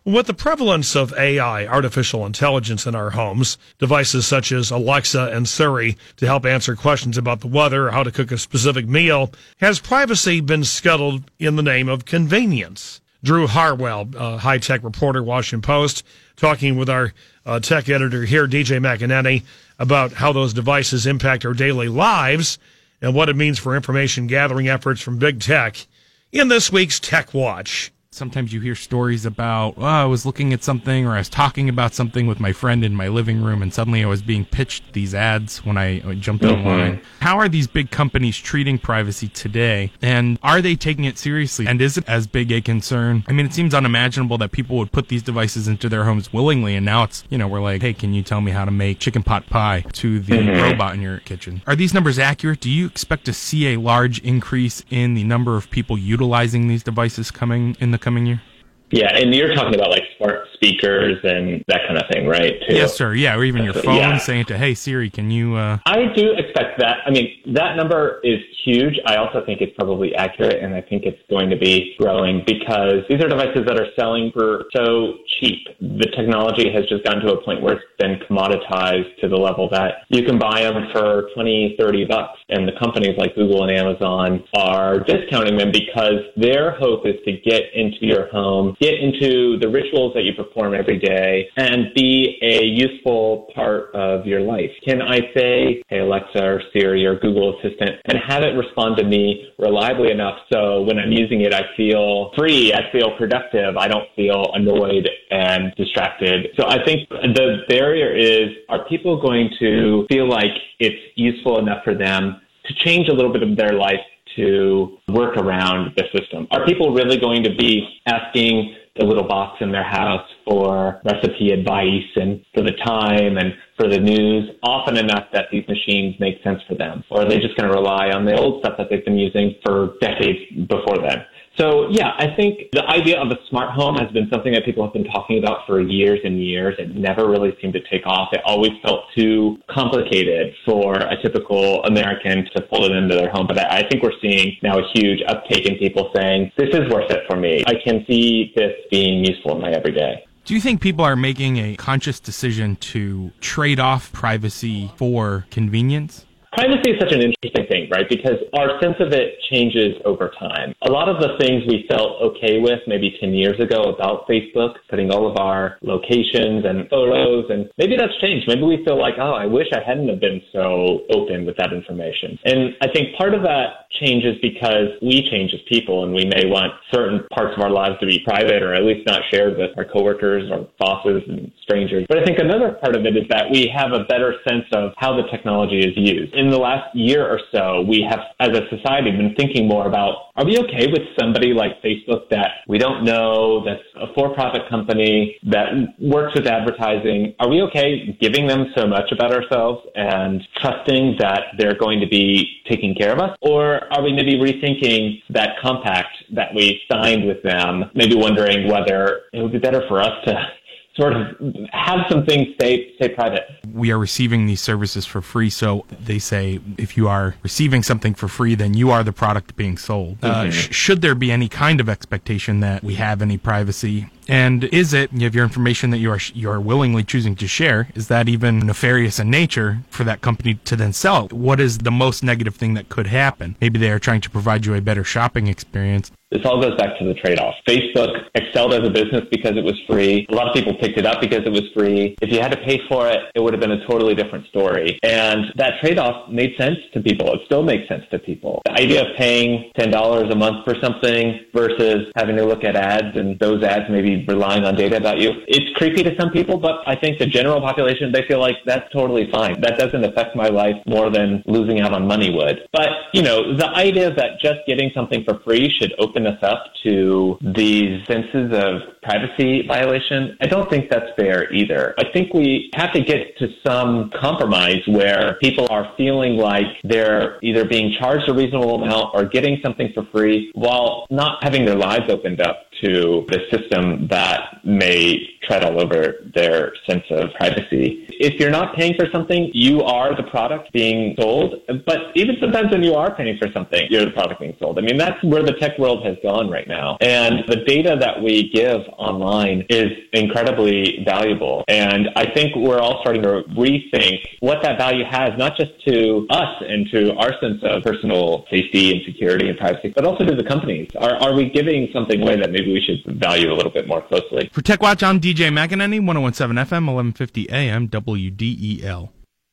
With the prevalence of AI, artificial intelligence, in our homes, devices such as Alexa and Siri to help answer questions about the weather or how to cook a specific meal, has privacy been scuttled in the name of convenience? Drew Harwell, high-tech reporter, Washington Post, talking with our tech editor here, DJ McEnany, about how those devices impact our daily lives and what it means for information gathering efforts from big tech in this week's Tech Watch. Sometimes you hear stories about, I was looking at something or I was talking about something with my friend in my living room and suddenly I was being pitched these ads when I jumped online. How are these big companies treating privacy today? And are they taking it seriously? And is it as big a concern? I mean, it seems unimaginable that people would put these devices into their homes willingly, and now it's, we're like, hey, can you tell me how to make chicken pot pie to the robot in your kitchen? Are these numbers accurate? Do you expect to see a large increase in the number of people utilizing these devices coming year? Yeah, and you're talking about like smart speakers and that kind of thing, right? Too. Yes, sir. Yeah, or even your phone saying to, hey, Siri, can you... I do expect that. I mean, that number is huge. I also think it's probably accurate, and I think it's going to be growing because these are devices that are selling for so cheap. The technology has just gotten to a point where it's been commoditized to the level that you can buy them for $20, $30, and the companies like Google and Amazon are discounting them because their hope is to get into your home, get into the rituals that you perform every day, and be a useful part of your life. Can I say, hey, Alexa or Siri or Google Assistant, and have it respond to me reliably enough so when I'm using it, I feel free, I feel productive, I don't feel annoyed and distracted. So I think the barrier is, are people going to feel like it's useful enough for them to change a little bit of their life to work around the system? Are people really going to be asking the little box in their house for recipe advice and for the time and for the news often enough that these machines make sense for them? Or are they just going to rely on the old stuff that they've been using for decades before then? So, yeah, I think the idea of a smart home has been something that people have been talking about for years and years. It never really seemed to take off. It always felt too complicated for a typical American to pull it into their home. But I think we're seeing now a huge uptake in people saying, this is worth it for me. I can see this being useful in my everyday. Do you think people are making a conscious decision to trade off privacy for convenience? Privacy is such an interesting thing, right? Because our sense of it changes over time. A lot of the things we felt okay with maybe 10 years ago about Facebook, putting all of our locations and photos, and maybe that's changed. Maybe we feel like, I wish I hadn't have been so open with that information. And I think part of that changes because we change as people, and we may want certain parts of our lives to be private or at least not shared with our coworkers or bosses and strangers. But I think another part of it is that we have a better sense of how the technology is used. In the last year or so, we have, as a society, been thinking more about, are we okay with somebody like Facebook that we don't know, that's a for-profit company that works with advertising? Are we okay giving them so much about ourselves and trusting that they're going to be taking care of us? Or are we maybe rethinking that compact that we signed with them, maybe wondering whether it would be better for us to sort of have some things stay private? We are receiving these services for free, so they say if you are receiving something for free, then you are the product being sold. Should there be any kind of expectation that we have any privacy? And is it, you have your information that you are willingly choosing to share, is that even nefarious in nature for that company to then sell? What is the most negative thing that could happen? Maybe they are trying to provide you a better shopping experience. This all goes back to the trade-off. Facebook excelled as a business because it was free. A lot of people picked it up because it was free. If you had to pay for it, it would have been a totally different story. And that trade-off made sense to people. It still makes sense to people. The idea of paying $10 a month for something versus having to look at ads, and those ads maybe relying on data about you, it's creepy to some people, but I think the general population, they feel like that's totally fine. That doesn't affect my life more than losing out on money would. But, the idea that just getting something for free should open us up to these senses of privacy violation, I don't think that's fair either. I think we have to get to some compromise where people are feeling like they're either being charged a reasonable amount or getting something for free while not having their lives opened up to the system that may tread all over their sense of privacy. If you're not paying for something, you are the product being sold. But even sometimes when you are paying for something, you're the product being sold. I mean, that's where the tech world has gone right now. And the data that we give online is incredibly valuable. And I think we're all starting to rethink what that value has, not just to us and to our sense of personal safety and security and privacy, but also to the companies. Are we giving something away that maybe we should value a little bit more closely? For TechWatch, I'm DJ McEnany, 101.7 FM, 1150 AM, WDEL.